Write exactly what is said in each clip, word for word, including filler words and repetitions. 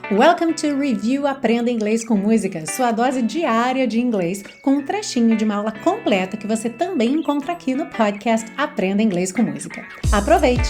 Welcome to Review Aprenda Inglês com Música, sua dose diária de inglês, com um trechinho de uma aula completa que você também encontra aqui no podcast Aprenda Inglês com Música. Aproveite!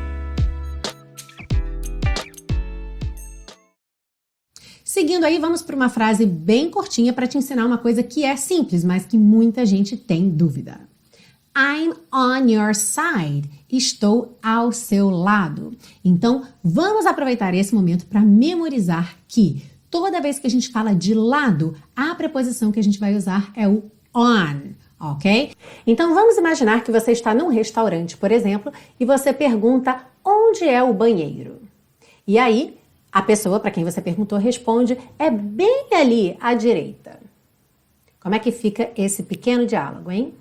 Seguindo aí, vamos para uma frase bem curtinha para te ensinar uma coisa que é simples, mas que muita gente tem dúvida. I'm on your side. Estou ao seu lado. Então, vamos aproveitar esse momento para memorizar que toda vez que a gente fala de lado, a preposição que a gente vai usar é o on, ok? Então, vamos imaginar que você está num restaurante, por exemplo, e você pergunta onde é o banheiro. E aí, a pessoa para quem você perguntou responde, é bem ali à direita. Como é que fica esse pequeno diálogo, hein?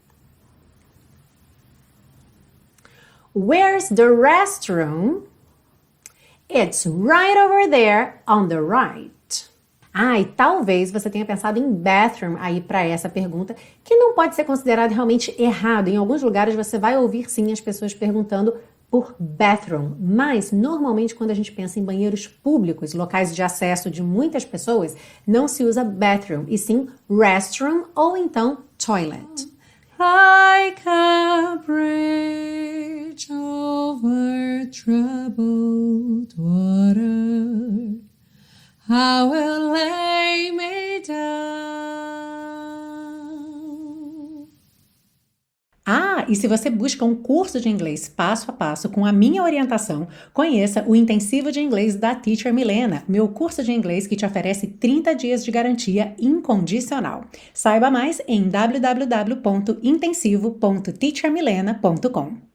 Where's the restroom? It's right over there on the right. Ah, e talvez você tenha pensado em bathroom aí para essa pergunta, que não pode ser considerado realmente errado. Em alguns lugares você vai ouvir sim as pessoas perguntando por bathroom, mas normalmente quando a gente pensa em banheiros públicos, locais de acesso de muitas pessoas, não se usa bathroom, e sim restroom ou então toilet. Like a bridge over troubled water, I will lay me down. Ah, e se você busca um curso de inglês passo a passo com a minha orientação, conheça o Intensivo de Inglês da Teacher Milena, meu curso de inglês que te oferece trinta dias de garantia incondicional. Saiba mais em w w w ponto intensivo ponto teacher milena ponto com.